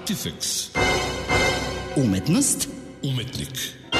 Artifex. Umetnost. Umetnik.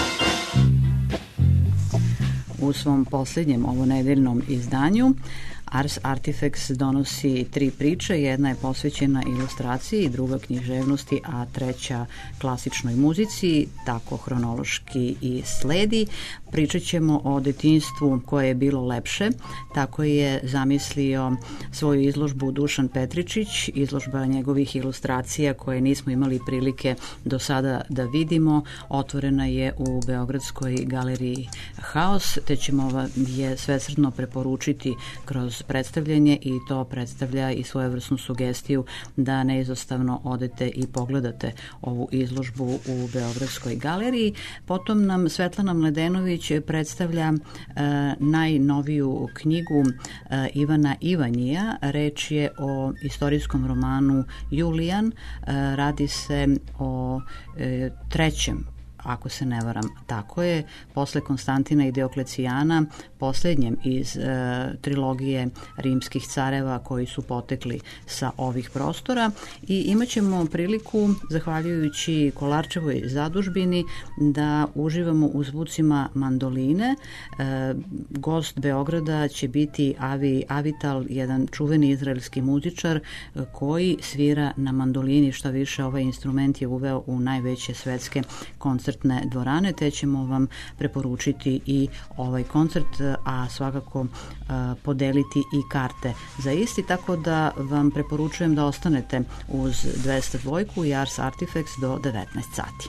U svom posljednjem ovonedeljnom izdanju Ars Artifex donosi 3 priče, jedna je posvećena ilustraciji, druga književnosti, a treća klasičnoj muzici, tako hronološki i sledi. Pričat ćemo o detinjstvu koje je bilo lepše, tako je zamislio svoju izložbu Dušan Petričić, izložba njegovih ilustracija koje nismo imali prilike do sada da vidimo, otvorena je u Beogradskoj galeriji Haos, te ćemo je svesrdno preporučiti kroz predstavljanje i to predstavlja i svojevrsnu sugestiju da neizostavno odete i pogledate ovu izložbu u Beogradskoj galeriji. Potom nam Svetlana Mledenović predstavlja najnoviju knjigu Ivana Ivanjija. Reč je o istorijskom romanu Julijan. Radi se o trećem, ako se ne varam, tako je, posle Konstantina i Dioklecijana, posljednjem iz trilogije rimskih careva koji su potekli sa ovih prostora, i imat ćemo priliku, zahvaljujući Kolarčevoj zadužbini, da uživamo u zvucima mandoline. Gost Beograda će biti Avi Avital, jedan čuveni izraelski muzičar koji svira na mandolini, šta više ovaj instrument je uveo u najveće svetske koncertne dvorane, te ćemo vam preporučiti i ovaj koncert, a svakako podeliti i karte za isti, tako da vam preporučujem da ostanete uz 202 i Ars Artifex do 19 sati.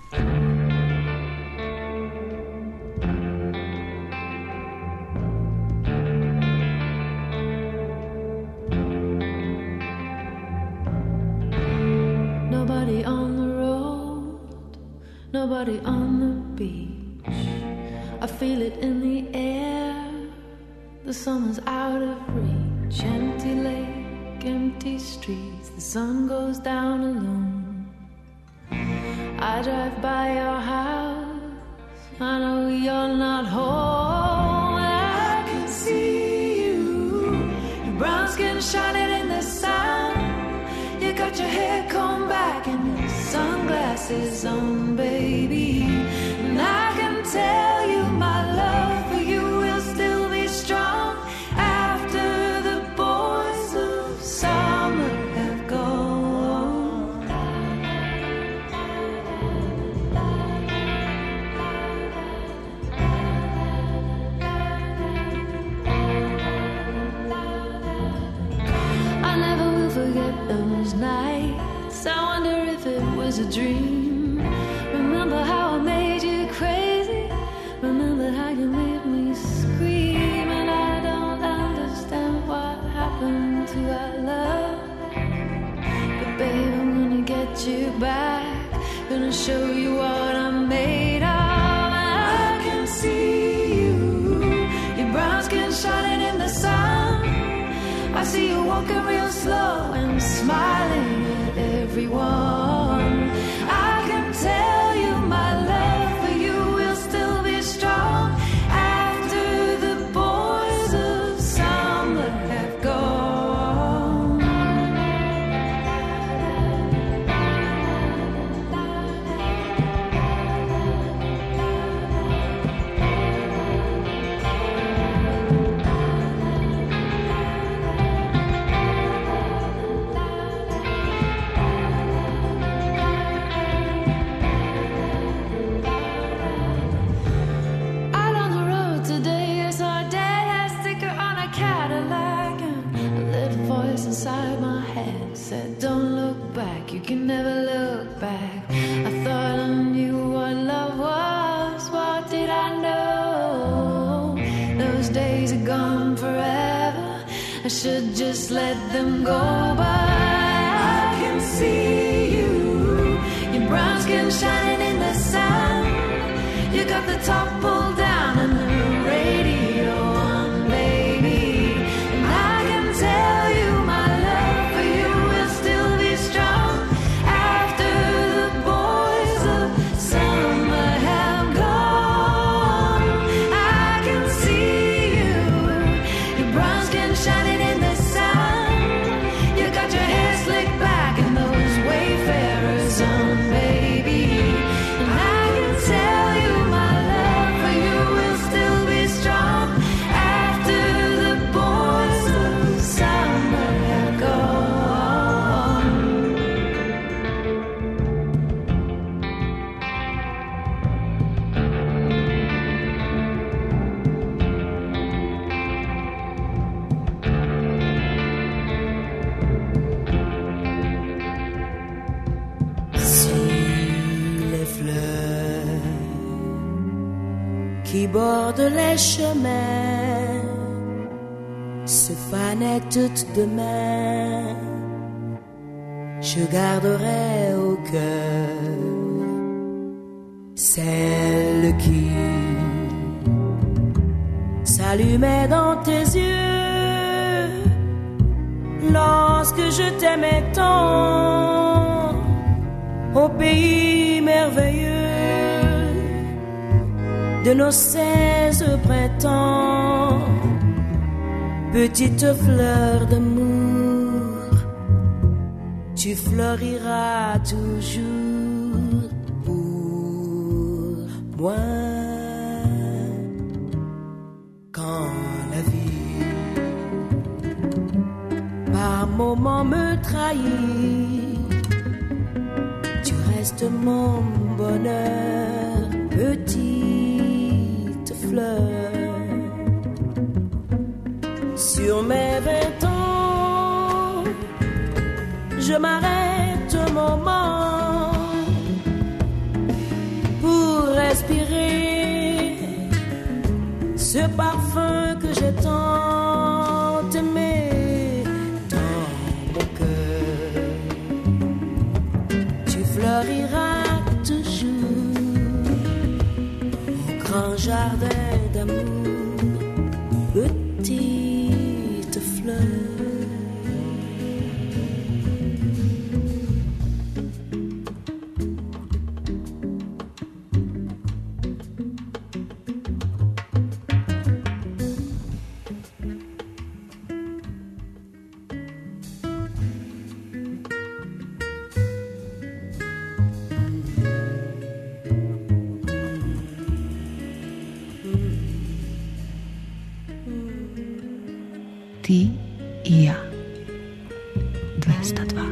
Nobody on the road, nobody on the beach. I feel it in the air, the summer's out of reach. Empty lake, empty streets, the sun goes down alone. I drive by your house, I know you're not home. I can see you, your brown skin shining in the sun. You got your hair combed back and your sunglasses on, baby. And I can tell you my love for you will still be strong after the boys of summer have gone. I never will forget those nights. I wonder if it was a dream. Remember how I made you crazy. Remember how you made me scream. And I don't understand what happened to our love. But babe, I'm gonna get you back. Gonna show you what I'm made of. I can see you, your brown skin shining in the sun. I see you walking real slow and smiling at everyone. I can tell you my love for you will still be strong after the boys of summer have gone. Inside my head said, don't look back, you can never look back. I thought I knew what love was, what did I know? Those days are gone forever, I should just let them go. But I can see you, your brown skin shining in the sun. You got the top pulled down and the radio on, baby. And I can tell you my love for you will still be strong after the boys of summer have gone. I can see you, your brown skin shining in the sun. You got your hair slicked back and those Wayfarer borde les chemins se fanaient toutes demain. Je garderai au cœur celle qui s'allumait dans tes yeux lorsque je t'aimais tant au pays merveilleux de nos 16 printemps. Petite fleur d'amour, tu floriras toujours pour moi. Quand la vie par moments me trahit, tu restes mon bonheur, petite fleur. Sur mes 20 ans, je m'arrête un moment pour respirer ce parfum que j'ai tant aimé dans mon cœur. Tu floriras toujours au grand jardin d'amour, petite fleur. Ti i ja. 202.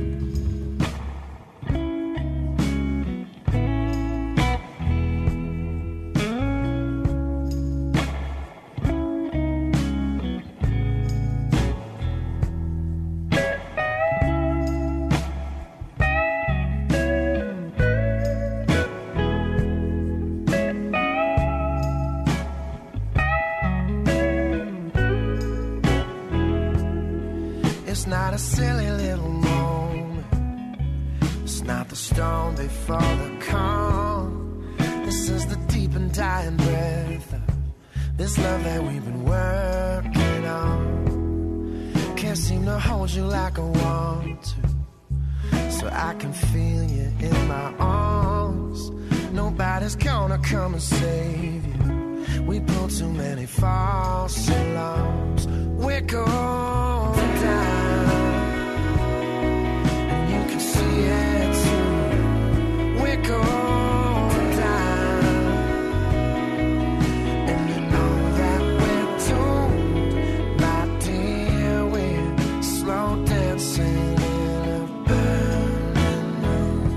It's not a silly little moment. It's not the storm before the calm. This is the deep and dying breath of this love that we've been working on. Can't seem to hold you like I want to, so I can feel you in my arms. Nobody's gonna come and save you. We built too many false alarms. We're going down, and you can see it too. We're going down, and you know that we're doomed, my dear. We're slow dancing in a burning room.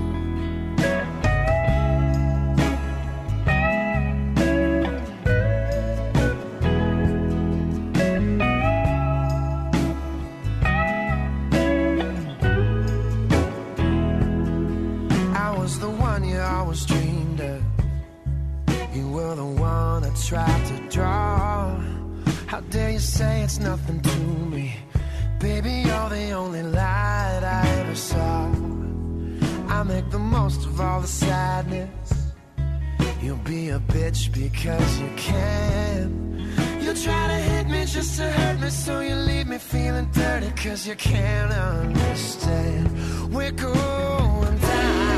Always dreamed of. You were the one I tried to draw. How dare you say it's nothing to me? Baby, you're the only light I ever saw. I make the most of all the sadness. You'll be a bitch because you can. You try to hit me just to hurt me, so you leave me feeling dirty cause you can't understand. We're going down.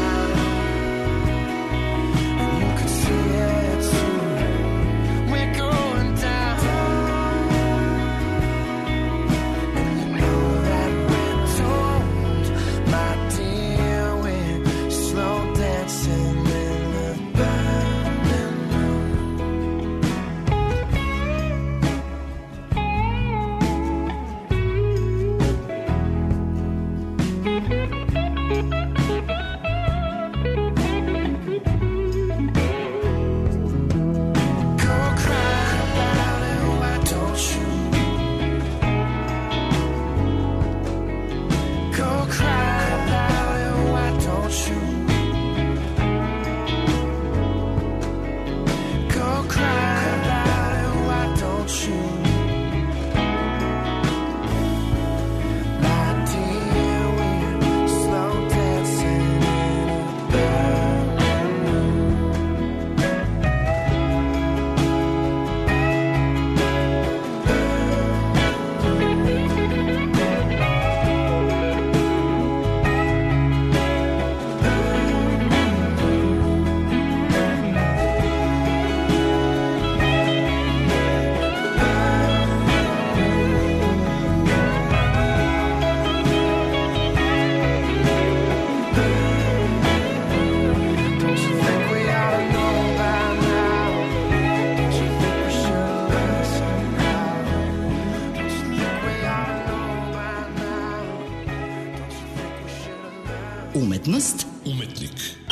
Umetnost. Umetnik.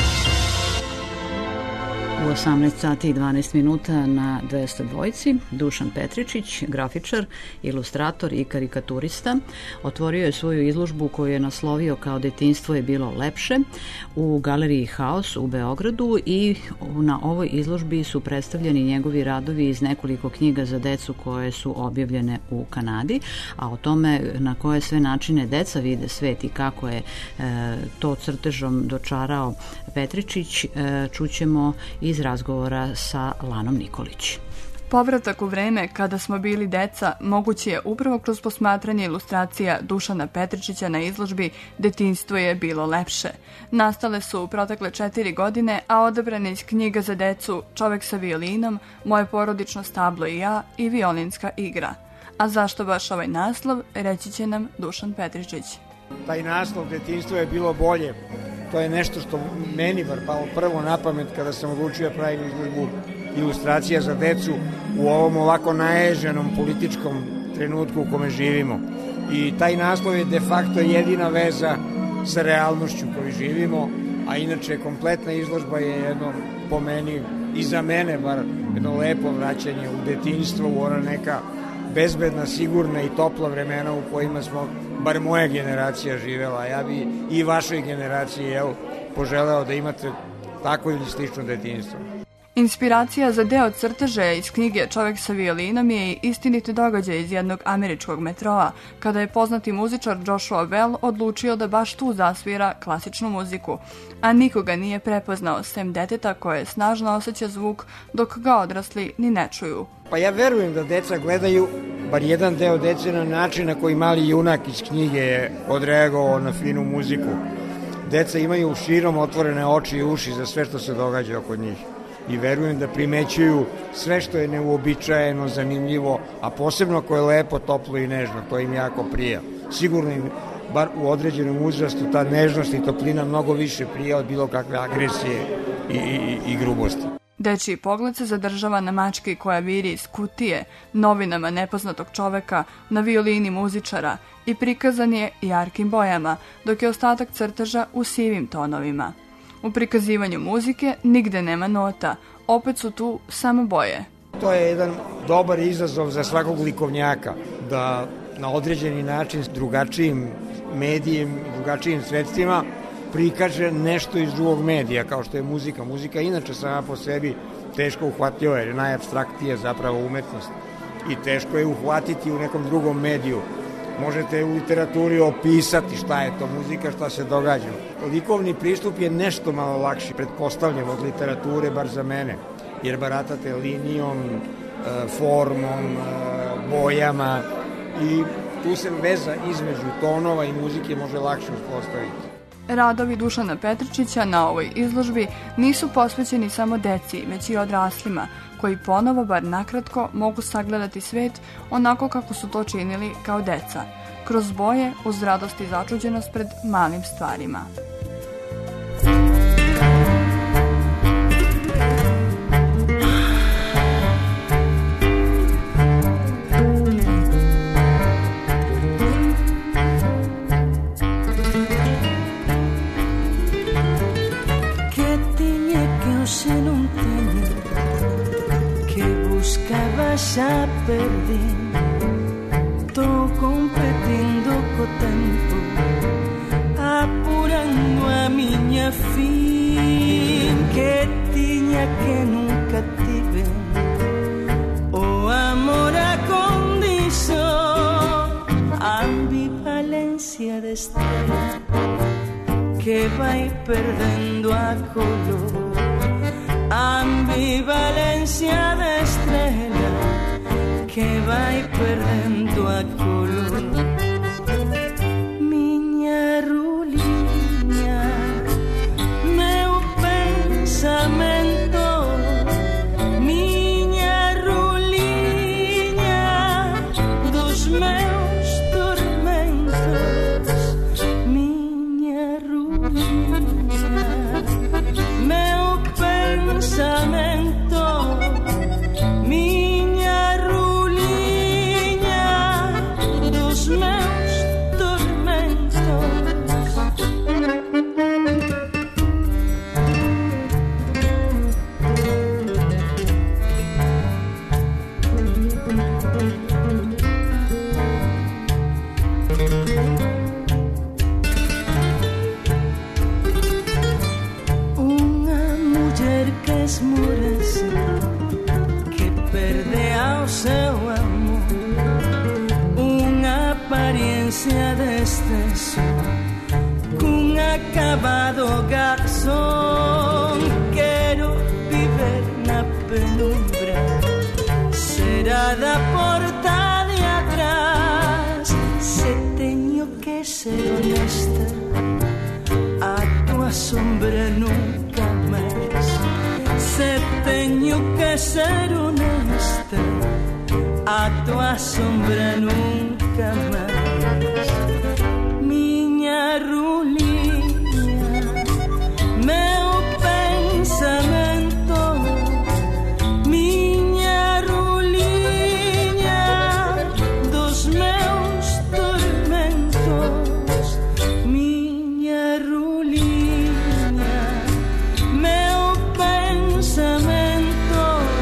U 18 sati i 12 minuta na 202 Dušan Petričić, grafičar, ilustrator i karikaturista, otvorio je svoju izložbu koju je naslovio kao Detinjstvo je bilo lepše u galeriji Haos u Beogradu i na ovoj izložbi su predstavljeni njegovi radovi iz nekoliko knjiga za decu koje su objavljene u Kanadi, a o tome na koje sve načine deca vide svet i kako je to crtežom dočarao Petričić, čućemo iz razgovora sa Lanom Nikolić. Povratak u vreme kada smo bili deca moguće je upravo kroz posmatranje ilustracija Dušana Petričića na izložbi Detinjstvo je bilo lepše. Nastale su u protekle 4 godine, a odabrane iz knjiga za decu Čovek sa violinom, Moje porodično stablo i ja i Violinska igra. A zašto baš ovaj naslov, reći će nam Dušan Petričić. Taj naslov Detinjstvo je bilo bolje. To je nešto što meni bar palo prvo na pamet kada sam odlučio pravim izložbu ilustracija za decu u ovom ovako naježenom političkom trenutku u kome živimo. I taj naslov je de facto jedina veza sa realnošću koju živimo, a inače kompletna izložba je jedno, po meni i za mene bar, jedno lepo vraćanje u detinjstvo, u ona neka bezbedna, sigurna i topla vremena u kojima smo, bar moja generacija živela. Ja bi i vašoj generaciji poželeo da imate tako ili slično detinjstvo. Inspiracija za deo crteža iz knjige Čovek sa violinom je i istiniti događaj iz jednog američkog metroa, kada je poznati muzičar Joshua Bell odlučio da baš tu zasvira klasičnu muziku, a nikoga nije prepoznao sem deteta koje snažno osjeća zvuk dok ga odrasli ni ne čuju. Pa ja verujem da deca gledaju, bar jedan deo dece, na način na koji mali junak iz knjige je odreagovao na finu muziku. Deca imaju širom otvorene oči i uši za sve što se događa oko njih. I verujem da primećuju sve što je neuobičajeno, zanimljivo, a posebno koje je lepo, toplo i nežno, to im jako prija. Sigurno im, bar u određenom uzrastu, ta nežnost i toplina mnogo više prija od bilo kakve agresije i grubosti. Dečiji pogled se zadržava na mački koja viri iz kutije, novinama nepoznatog čoveka, na violini muzičara i prikazan je jarkim bojama, dok je ostatak crteža u sivim tonovima. U prikazivanju muzike nigde nema nota, opet su tu samo boje. To je jedan dobar izazov za svakog likovnjaka, da na određeni način s drugačijim medijem i drugačijim sredstvima prikaže nešto iz drugog medija, kao što je muzika. Muzika inače sama po sebi teško uhvatljiva, jer je najapstraktnija zapravo umetnost. I teško je uhvatiti u nekom drugom mediju. Možete u literaturi opisati šta je to muzika, šta se događa. Likovni pristup je nešto malo lakši, pretpostavljam, od literature, bar za mene, jer baratate linijom, formom, bojama i tu se veza između tonova i muzike može lakše uspostaviti. Radovi Dušana Petričića na ovoj izložbi nisu posvećeni samo deci, već i odraslima, koji ponovo, bar nakratko, mogu sagledati svet onako kako su to činili kao deca, kroz boje, uz radost i začuđenost pred malim stvarima. Já perdi, tô competindo com o tempo, apurando a minha fim que tinha que nunca tive. O amor a condição, ambivalência de estrela que vai perdendo a color, ambivalencia de estrela que vai perdendo a color. Minha rulinha, meu pensamento, minha rulinha dos meus tormentos, minha rulinha, meu pensamento, minha rulinha dos experiencia desde un acabado garzón. Quiero vivir na penumbra, será da porta de atrás. Se teño que ser honesta, a tua sombra nunca máis. Se teño que ser honesta, a tua sombra nunca máis. Miña ruliña, meu pensamento, miña ruliña dos meus tormentos, miña ruliña, meu pensamento,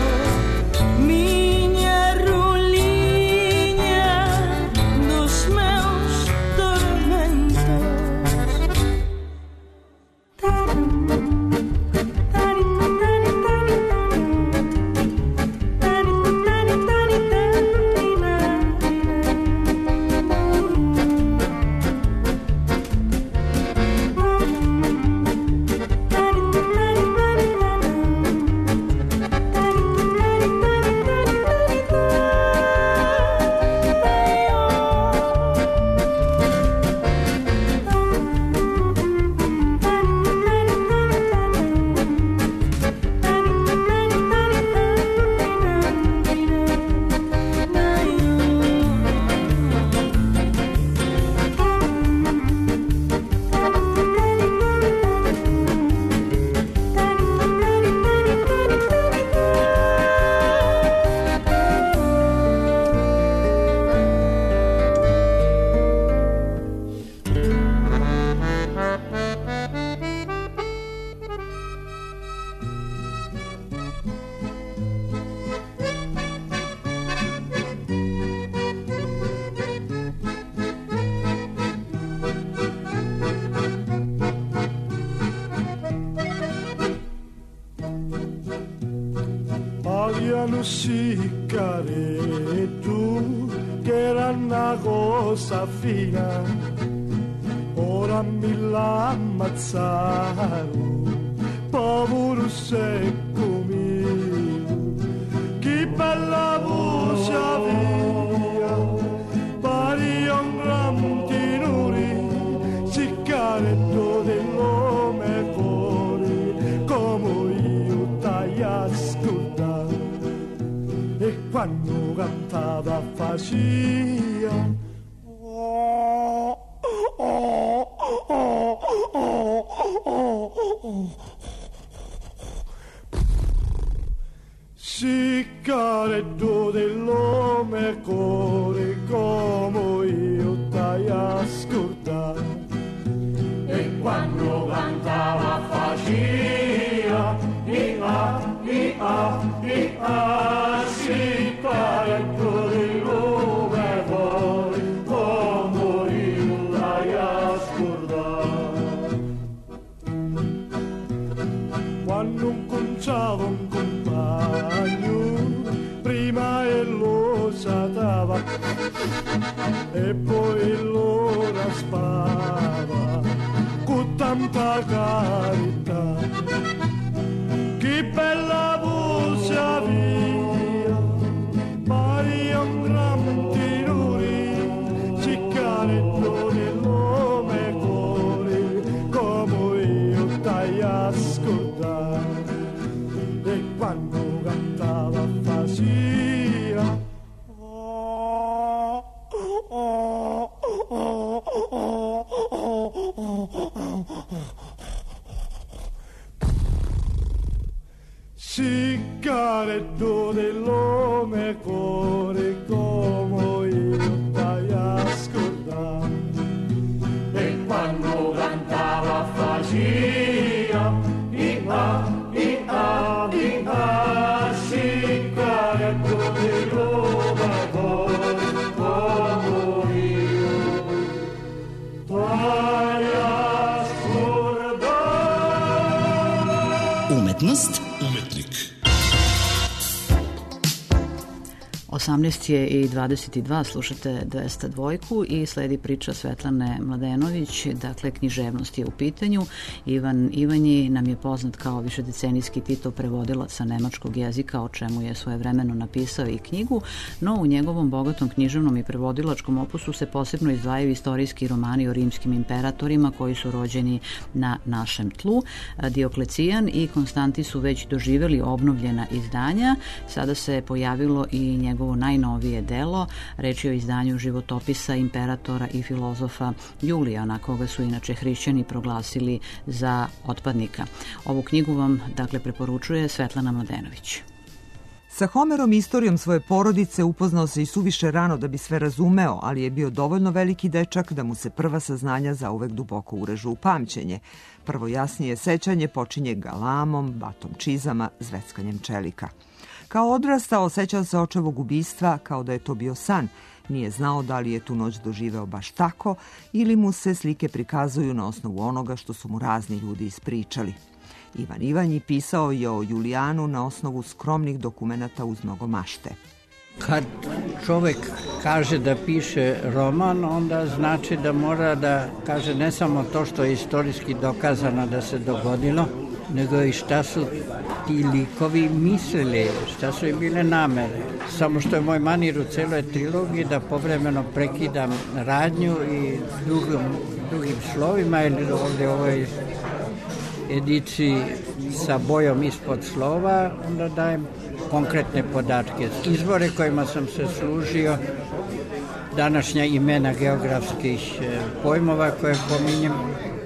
miña ruliña dos meus tormentos. Pagliano sicaretto che era una cosa fina, ora mi l'ammazzarono, povero secco mio, che bella voce aveva, pari a un gran tenore, sicaretto dell'uomo cuore, come io t'hai ascoltato, e quando cantava faceva sicaretto dell'uomo e cuore, come io t'hai ascoltato, e quando cantava faceva sicaretto dell'uomo e cuore, come io t'hai ascoltato. Quando incontravo un compagno, prima e lo satava e poi lo raspava con tanta carità, che bella voce aveva, pari a un gran tenore, sicaretto nell'uomo e cuore, come io t'hai ascoltato, e quando cantava faceva sicaretto dell'uomo e cuore, come io t'hai ascoltato, e quando cantava faceva sicaretto dell'uomo e cuore, come io t'hai ascoltato. Umetnost, umetnik. 18 je i 22, slušate 202 i sledi priča Svetlane Mladenović, dakle književnost je u pitanju. Ivan Ivanji nam je poznat kao višedecenijski Titov prevodilac sa nemačkog jezika, o čemu je svojevremeno napisao i knjigu, no u njegovom bogatom književnom i prevodilačkom opusu se posebno izdvajaju istorijski romani o rimskim imperatorima koji su rođeni na našem tlu. Dioklecijan i Konstantin su već doživjeli obnovljena izdanja. Sada se pojavilo i njegovo najnovije delo, reč je o izdanju životopisa imperatora i filozofa Julijana, koga su inače hrišćani proglasili za otpadnika. Ovu knjigu vam dakle preporučuje Svetlana Mladenović. Sa Homerom i istorijom svoje porodice upoznao se i suviše rano da bi sve razumeo, ali je bio dovoljno veliki dečak da mu se prva saznanja zauvek duboko urežu u pamćenje. Prvo jasnije sećanje počinje galamom, batom čizama, zveckanjem čelika. Kao odrastao sećao se očevog ubistva kao da je to bio san. Nije znao da li je tu noć doživeo baš tako ili mu se slike prikazuju na osnovu onoga što su mu razni ljudi ispričali. Ivan Ivanji pisao je o Julijanu na osnovu skromnih dokumenata uz mnogo mašte. Kad čovek kaže da piše roman, onda znači da mora da kaže ne samo to što je istorijski dokazano da se dogodilo, nego i šta su ti likovi mislili, šta su im bile namere. Samo što je moj manir u celoj trilogiji da povremeno prekidam radnju i drugim slovima ili ovdje ovoj ediciji sa bojom ispod slova, onda dajem konkretne podatke. Izvore kojima sam se služio, današnja imena geografskih pojmova koje pominjem,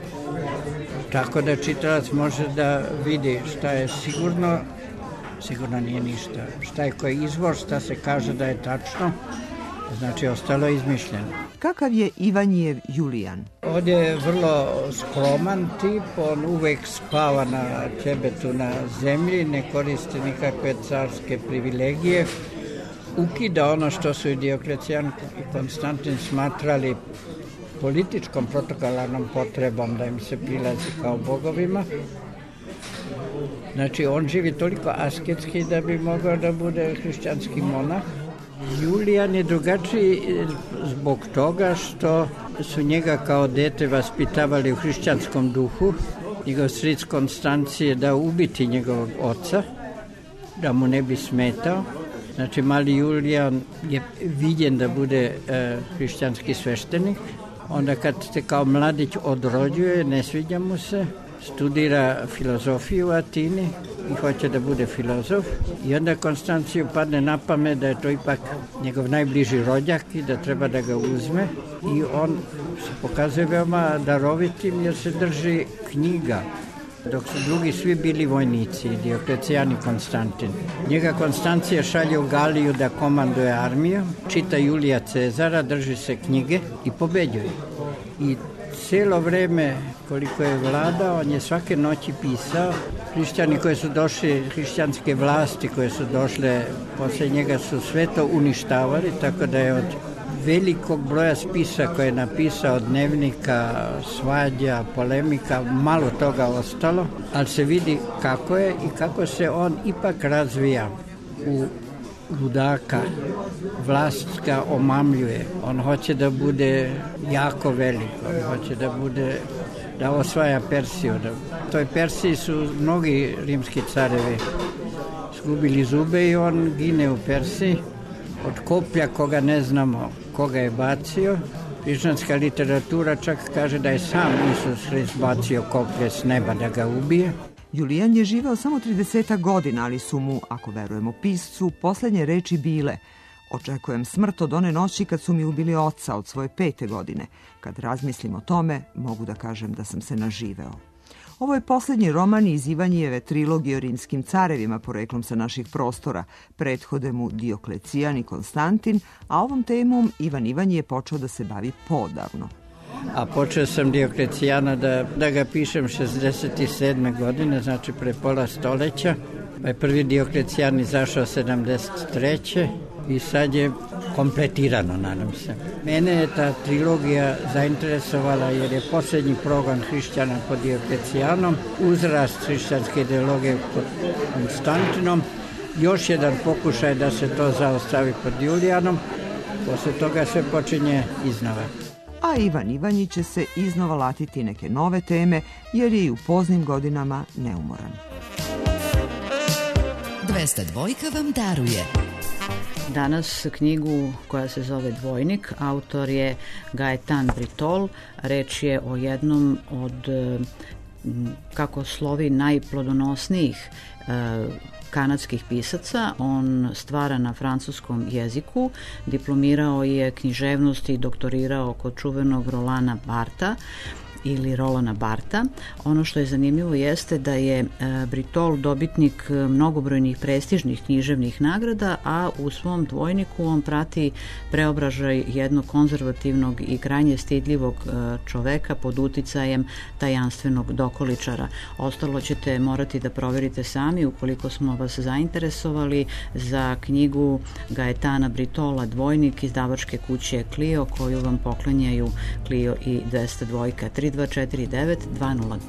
tako da čitalac može da vidi šta je sigurno nije ništa. Šta je koji izvor, šta se kaže da je tačno, znači ostalo je izmišljeno. Kakav je Ivanjijev Julijan? Ovdje je vrlo skroman tip, on uvek spava na ćebetu na zemlji, ne koristi nikakve carske privilegije, ukida ono što su i Dioklecijan i Konstantin smatrali političkom protokolarnom potrebom da im se prilazi kao bogovima. Znači on živi toliko asketski da bi mogao da bude hrišćanski monah. Julijan je drugačiji zbog toga što su njega kao dete vaspitavali u hrišćanskom duhu. Njegov stric Konstancije dao ubiti njegovog oca, da mu ne bi smetao. Znači mali Julijan je viđen da bude hrišćanski sveštenik. Onda kad se kao mladić odrođuje, ne sviđa mu se, studira filozofiju u Atini i hoće da bude filozof. I onda Konstanciju padne na pamet da je to ipak njegov najbliži rođak i da treba da ga uzme. I on se pokazuje veoma darovitim jer se drži knjiga, dok su drugi svi bili vojnici, Dioklecijan i Konstantin. Njega Konstancija šalje u Galiju da komanduje armiju, čita Julija Cezara, drži se knjige i pobeđuje. I cijelo vreme koliko je vladao, on je svake noći pisao. Hrišćani koji su došli, hrišćanske vlasti koje su došle posle njega su sve to uništavali, tako da je od velikog broja spisa koje je napisao, dnevnika, svađa, polemika, malo toga ostalo, ali se vidi kako je i kako se on ipak razvija u ludaka. Vlast ga omamljuje. On hoće da bude jako velik. On hoće da osvaja Persiju. U toj Persiji su mnogi rimski carevi zgubili zube i on gine u Persiji. Od koplja koga ne znamo koga je bacio. Hrišćanska literatura čak kaže da je sam Isus Hrist bacio koplje s neba da ga ubije. Julijan je živeo samo 30 godina, ali su mu, ako verujemo piscu, poslednje reči bile: očekujem smrt od one noći kad su mi ubili oca od svoje 5. godine. Kad razmislim o tome, mogu da kažem da sam se naživeo. Ovo je poslednji roman iz Ivanjijeve trilogije o rimskim carevima poreklom sa naših prostora. Prethode mu Dioklecijan i Konstantin, a ovom temom Ivan Ivanji je počeo da se bavi podavno. A počeo sam Dioklecijana da ga pišem 67. godine, znači pre pola stoleća. Pa je prvi Dioklecijan izašao 73. i sad je kompletirano, nadam se. Mene je ta trilogija zainteresovala jer je posljednji progon hrišćana pod Dioklecijanom, uzrast hrišćanske ideologije pod Konstantinom još jedan pokušaj da se to zaostavi pod Julijanom, posle toga sve počinje iznova. A Ivan Ivanjić će se iznova latiti neke nove teme, jer je i u poznim godinama neumoran. 202 vam daruje. Danas knjigu koja se zove Dvojnik, autor je Gaetan Britol. Reč je o jednom od, kako slovi, najplodonosnijih kanadskih pisaca. On stvara na francuskom jeziku, diplomirao je književnost i doktorirao kod čuvenog Rolana Barta ili Rolana Barta. Ono što je zanimljivo jeste da je Britol dobitnik mnogobrojnih prestižnih književnih nagrada, a u svom dvojniku on prati preobražaj jednog konzervativnog i krajnje stidljivog čoveka pod uticajem tajanstvenog dokoličara. Ostalo ćete morati da proverite sami ukoliko smo vas zainteresovali za knjigu Gaetana Britola Dvojnik izdavačke kuće Clio, koju vam poklanjaju Clio i 202 3249 202.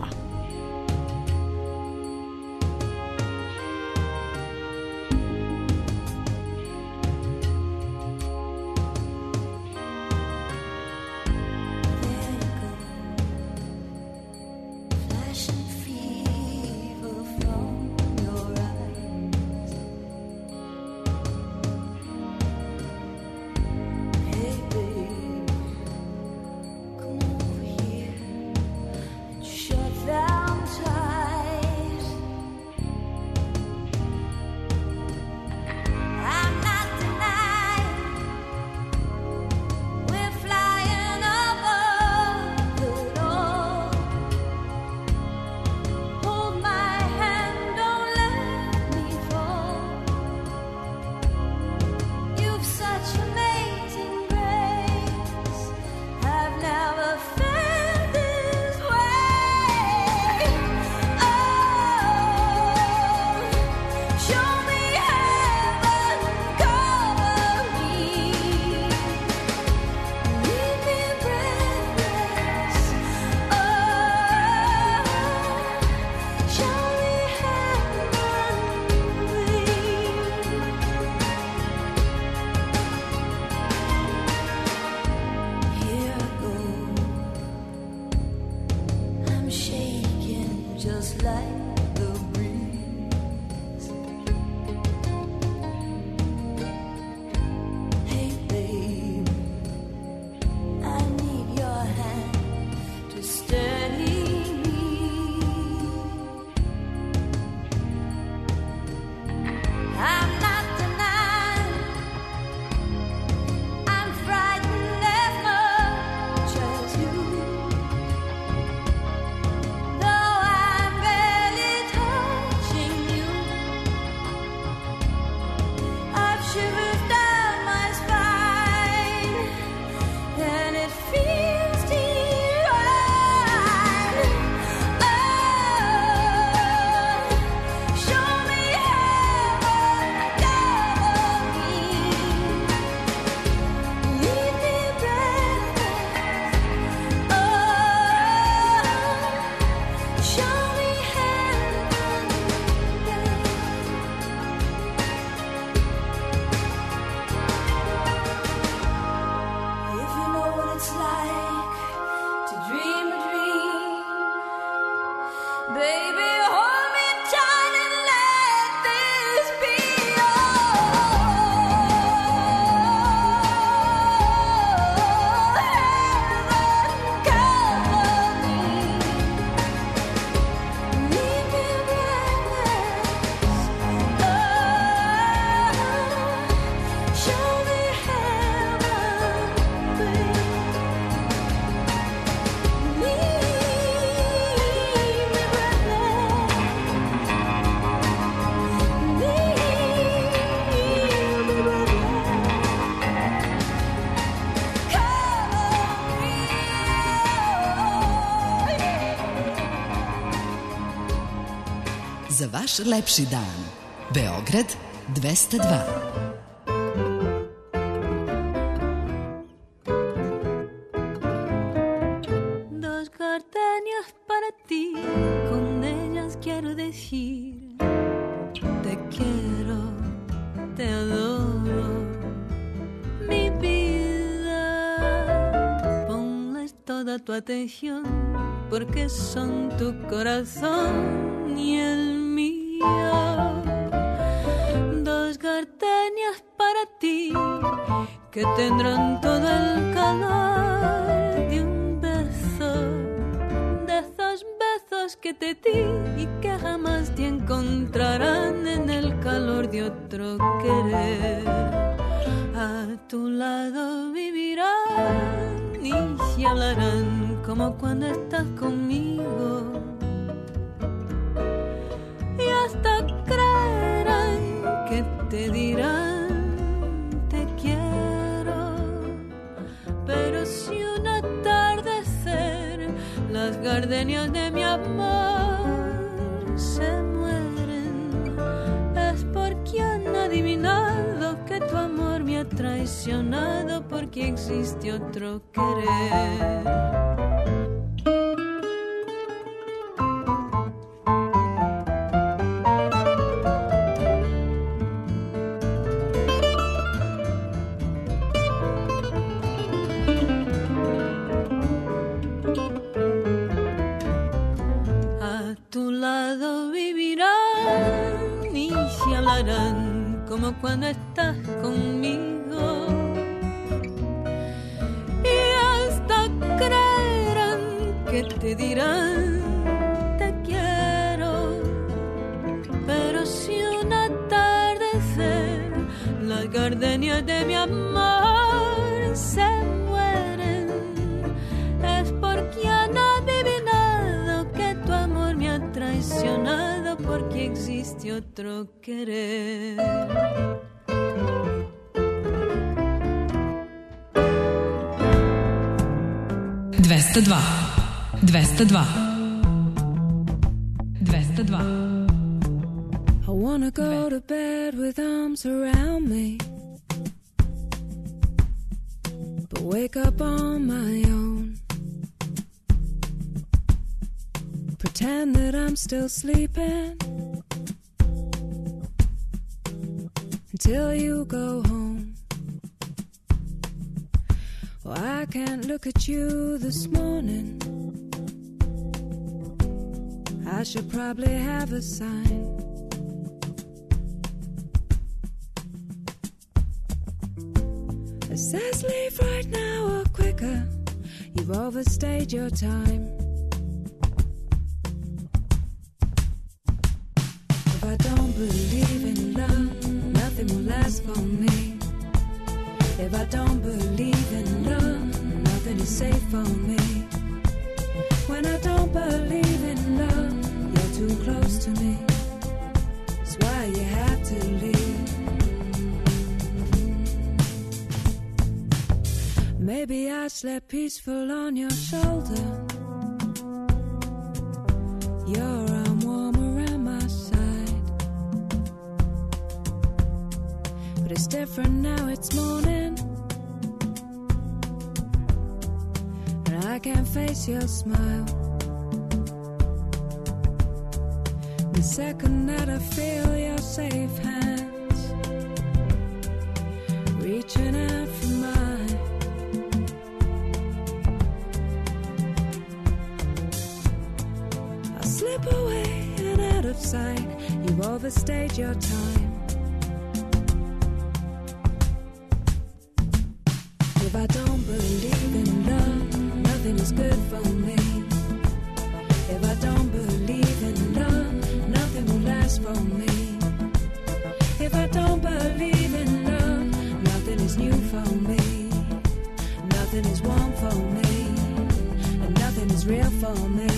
Za vaš lepši dan. Beograd 202. Dos gardenias para ti, con ellas quiero decir te quiero. toda tu atención, porque son tu corazón y el mío. Dos gardenias para ti, que tendrán todo el calor de un beso, de esos besos que te di y que jamás te encontrarán en el calor de otro querer. A tu lado vivirán y se hablarán como cuando estás conmigo, y hasta creerán que te dirán te quiero. Pero si un atardecer las gardenias de mi amor se mueren, es porque han adivinado que tu amor me ha traicionado, porque existe otro querer. Como cuando estás conmigo, y hasta creerán que te dirán te quiero. Pero si un atardecer las gardenias de mi amor se mueren, es porque han adivinado que tu amor me ha traicionado, porque existe otro querer. 202. 202. 202. I wanna go to bed with arms around me, but wake up on my own. Pretend that I'm still sleeping until you go home. Well, I can't look at you this morning. I should probably have a sign. It says leave right now or quicker. You've overstayed your time. If I don't believe in love, nothing will last for me. If I don't believe in love, nothing is safe for me. When I don't believe in love, you're too close to me. That's why you have to leave. Maybe I slept peaceful on your shoulder. Your arm warm around my side. But it's different now, it's morning, and I can't face your smile. The second that I feel your safe hands reaching out for mine, I'll slip away and out of sight. You've overstayed your time. If I don't believe in love, nothing is good for me. If I don't believe in love, nothing will last for me. If I don't believe in love, nothing is new for me. Nothing is warm for me, and nothing is real for me.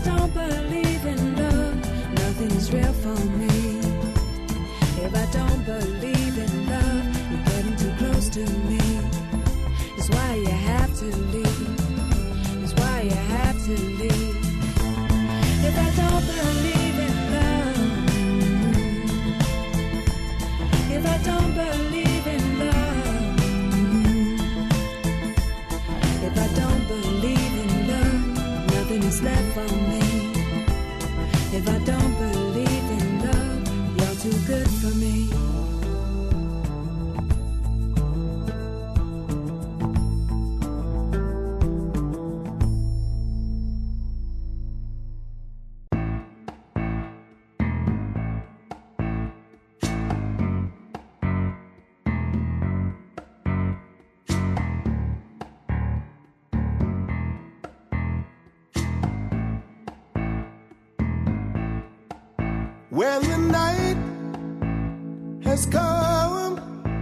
don't believe in love, nothing is real for me. If I don't believe in love, you're getting too close to me. It's why you have to leave. It's why you have to leave. If I don't believe in love, if I don't believe in love, if I don't believe in love, nothing is left for me. If I don't believe in love, you're too good for me. When the night has come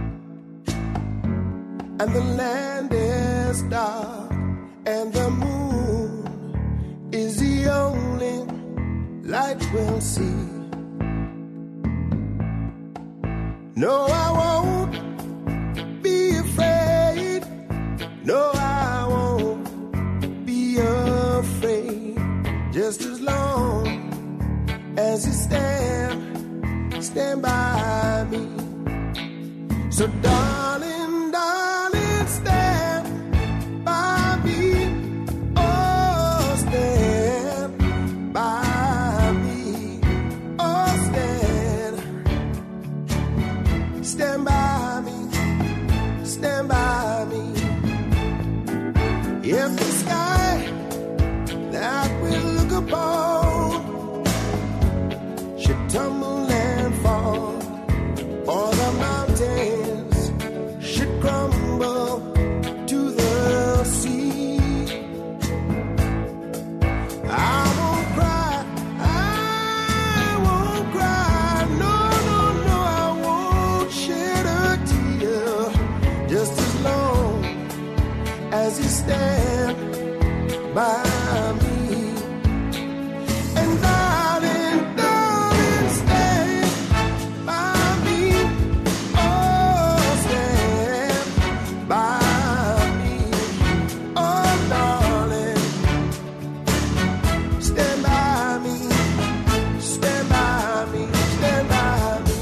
and the land is dark and the moon is the only light we'll see. No, I won't be afraid. No, I won't be afraid. Just as long as you stand by me. So darling, darling, stand by me. Oh, stand by me. Oh, stand by me. Stand by me. If the sky that we look upon should tumble and fall, or the mountains should crumble to the sea, I won't cry, no, no, no, I won't shed a tear, just as long as you stand by me. And darling, darling, stand by me. Oh, stand by me. Oh, darling, stand by me. Stand by me. Stand by me.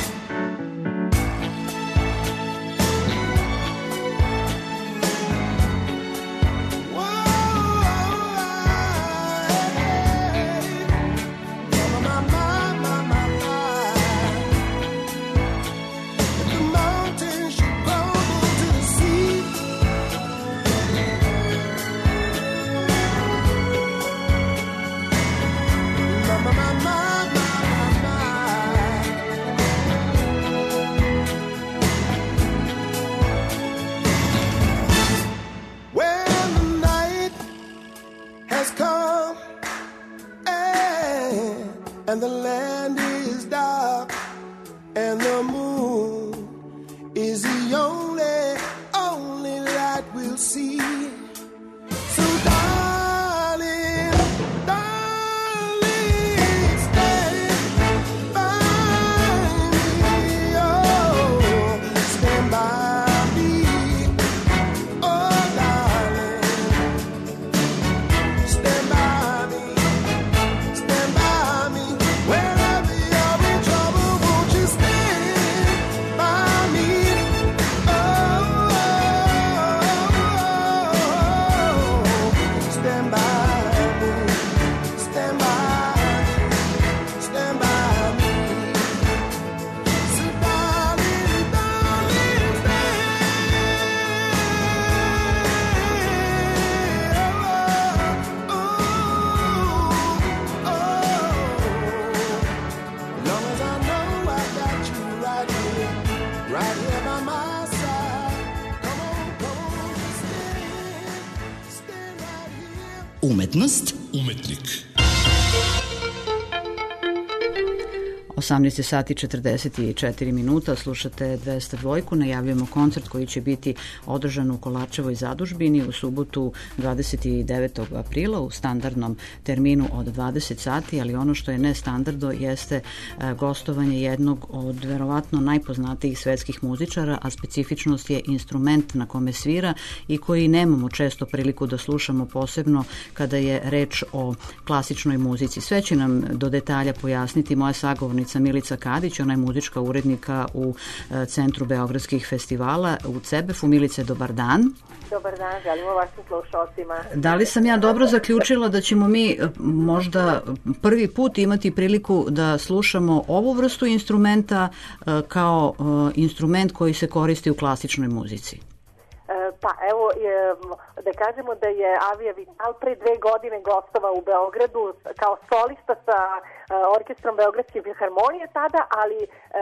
And the land is dark, and the moon is the only light we'll see. So darling, darling, stand by me. Oh, stand by me. Oh, darling, stand by me. Stand by me. Wherever you're in trouble, won't you stand by me? Oh, stand by me. Stand by me. Stand by me. So darling, darling, long as I know I got you right here by my side. Come on, stand right here. Umetnost, Umetnik. 18 sati 44 minuta, slušate 202, najavljujemo koncert koji će biti održan u Kolarčevoj zadužbini u subotu 29. aprila u standardnom terminu od 20 sati, ali ono što je nestandardno jeste gostovanje jednog od verovatno najpoznatijih svetskih muzičara, a specifičnost je instrument na kome svira i koji nemamo često priliku da slušamo, posebno kada je reč o klasičnoj muzici. Sve će nam do detalja pojasniti moja sagovornica Milica Kadić, ona je muzička urednika u Centru beogradskih festivala u CEBEF-u. Milice, dobar dan. Dobar dan, želimo vašim slušalcima. Da li sam ja dobro zaključila da ćemo mi možda prvi put imati priliku da slušamo ovu vrstu instrumenta kao instrument koji se koristi u klasičnoj muzici? Pa evo, da kažemo da je Avija Vital pre 2 godine gostovao u Beogradu kao solista sa orkestrom Beogradske filharmonije tada, ali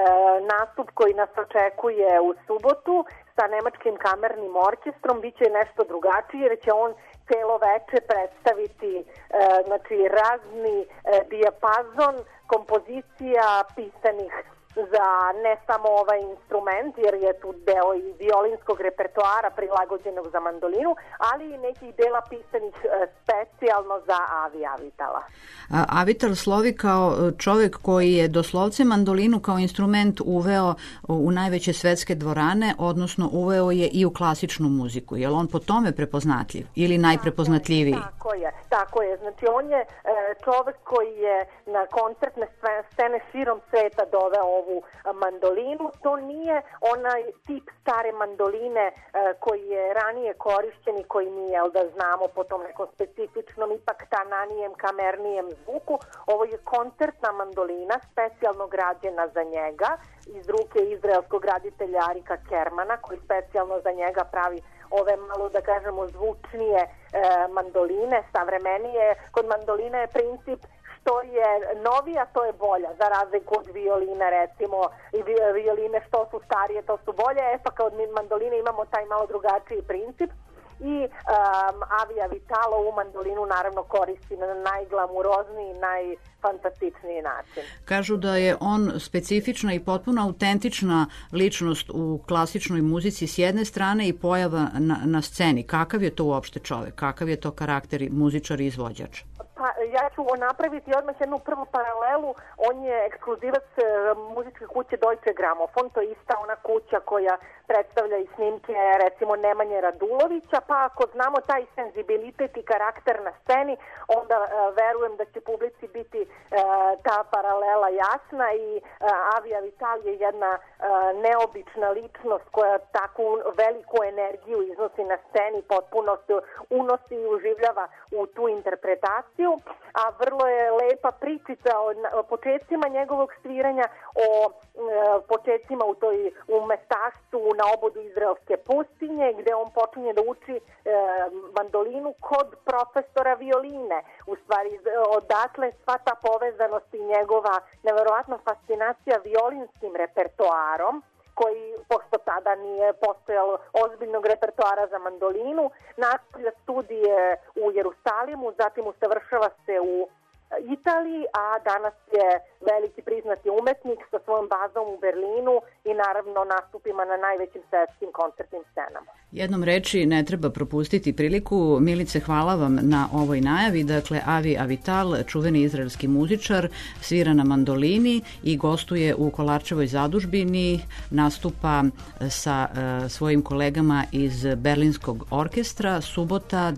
nastup koji nas očekuje u subotu sa nemačkim kamernim orkestrom biće nešto drugačije, jer će on celo veče predstaviti znači, razni dijapazon kompozicija pisanih za ne samo ovaj instrument, jer je tu deo i violinskog repertoara prilagođenog za mandolinu, ali i nekih dela pisanih specijalno za Avija Vitala. Avital slovi kao čovjek koji je doslovce mandolinu kao instrument uveo u najveće svetske dvorane, odnosno uveo je i u klasičnu muziku. Je li on po tome prepoznatljiv ili najprepoznatljiviji? Tako je. Znači on je čovjek koji je na koncertne scene širom sveta doveo ovu mandolinu. To nije onaj tip stare mandoline koji je ranije korišćen i koji mi je, da znamo, po tom nekom specifičnom, ipak tananijem, kamernijem zvuku. Ovo je koncertna mandolina, specijalno građena za njega, iz ruke izraelskog graditelja Arika Kermana, koji specijalno za njega pravi ove malo, da kažemo, zvučnije mandoline, savremenije. Kod mandoline je princip što je novija, to je bolja, za razliku od violine, recimo, i violine što su starije, to su bolje, pa kao od mandoline imamo taj malo drugačiji princip. I Avija Vitalo u mandolinu naravno koristi na najglamurozniji, najfantastičniji način. Kažu da je on specifična i potpuno autentična ličnost u klasičnoj muzici s jedne strane i pojava na sceni. Kakav je to uopšte čovjek? Kakav je to karakter muzičar i izvođač? Pa ja ću napraviti odmah jednu prvu paralelu. On je ekskluzivac muzičke kuće Deutsche Grammophon, to je ista ona kuća koja predstavlja i snimke recimo Nemanje Radulovića, pa ako znamo taj senzibilitet i karakter na sceni, onda verujem da će publici biti ta paralela jasna i Avija Vital je jedna neobična ličnost koja takvu veliku energiju iznosi na sceni, potpuno se unosi i uživljava u tu interpretaciju, a vrlo je lepa pričica o početcima njegovog sviranja, o početcima u mestašcu na obodu izraelske pustinje, gde on počinje da uči mandolinu kod profesora violine. U stvari, odatle sva ta povezanost i njegova neverovatna fascinacija violinskim repertoarom, koji, pošto tada nije postojalo ozbiljnog repertoara za mandolinu, nastavlja studije u Jerusalimu, zatim usavršava se u Italiji, a danas je veliki priznati umetnik sa svojom bazom u Berlinu i naravno nastupima na najvećim svetskim koncertnim scenama. Jednom reči ne treba propustiti priliku. Milice, hvala vam na ovoj najavi. Dakle, Avi Avital, čuveni izraelski muzičar, svira na mandolini i gostuje u Kolarčevoj zadužbini, nastupa sa svojim kolegama iz Berlinskog orkestra, subota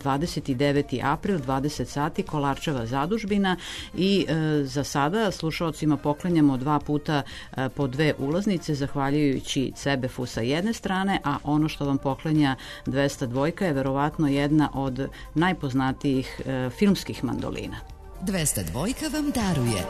29. april, 20 sati, Kolarčeva zadužbina i za sada slušalcima poklanjamo 2 puta po 2 ulaznice, zahvaljujući CEBEF-u sa jedne strane, a ono što vam poklanja 202 je verovatno jedna od najpoznatijih filmskih mandolina. 202 vam daruje.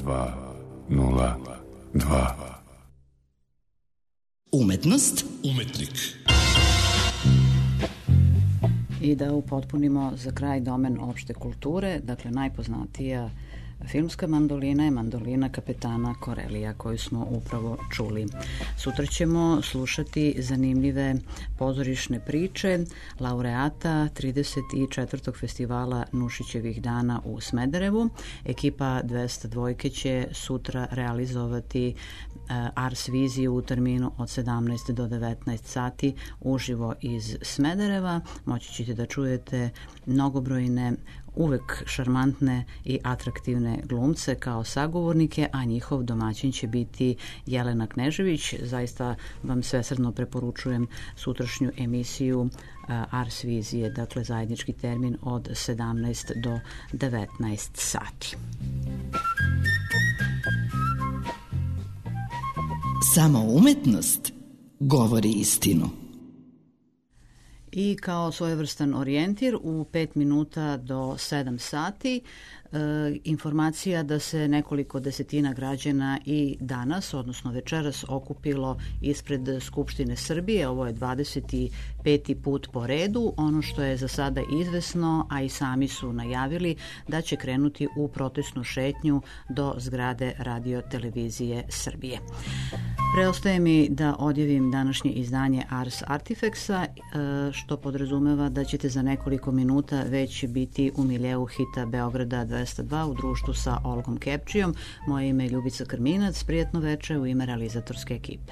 202. Umetnost, umetnik. I da upotpunimo za kraj domen opšte kulture, dakle najpoznatija filmska mandolina je mandolina kapetana Corellija koju smo upravo čuli. Sutra slušati zanimljive pozorišne priče laureata 34. festivala Nušićevih dana u Smederevu. Ekipa 202 će sutra realizovati Ars viziju u terminu od 17 do 19 sati uživo iz Smedereva. Moći ćete da čujete mnogobrojne, uvek šarmantne i atraktivne glumce kao sagovornike, a njihov domaćin će biti Jelena Knežević. Zaista vam svesrdno preporučujem sutrašnju emisiju Ars vizije, dakle zajednički termin od 17 do 19 sati. Samo umetnost govori istinu. I kao svojevrstan orijentir u 5 minuta do 7 sati informacija da se nekoliko desetina građana i danas, odnosno večeras, okupilo ispred Skupštine Srbije. Ovo je 25. put po redu. Ono što je za sada izvesno, a i sami su najavili da će krenuti u protestnu šetnju do zgrade Radio televizije Srbije. Preostaje mi da odjavim današnje izdanje Ars Artifexa, što podrazumeva da ćete za nekoliko minuta već biti u miljeu hita Beograda 202 u društvu sa Olgom Kepčijom. Moje ime je Ljubica Krminac. Prijatno veče u ime realizatorske ekipe.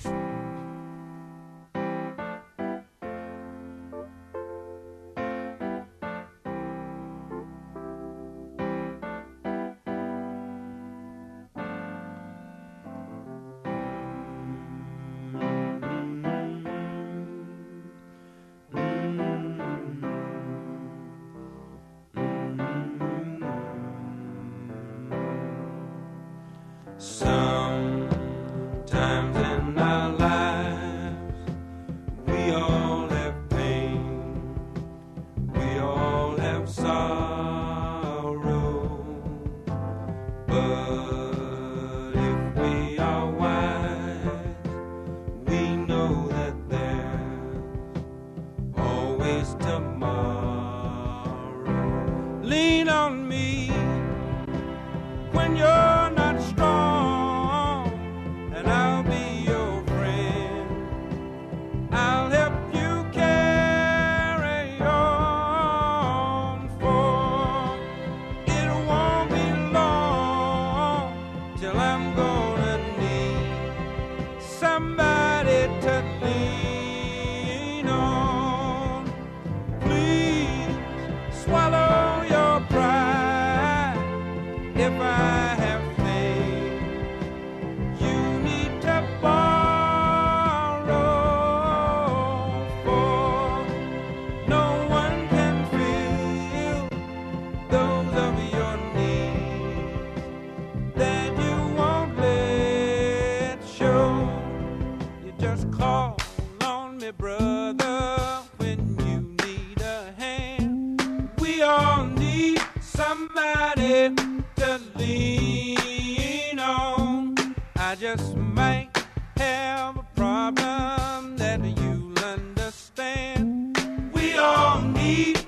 I just might have a problem that you'll understand. We all need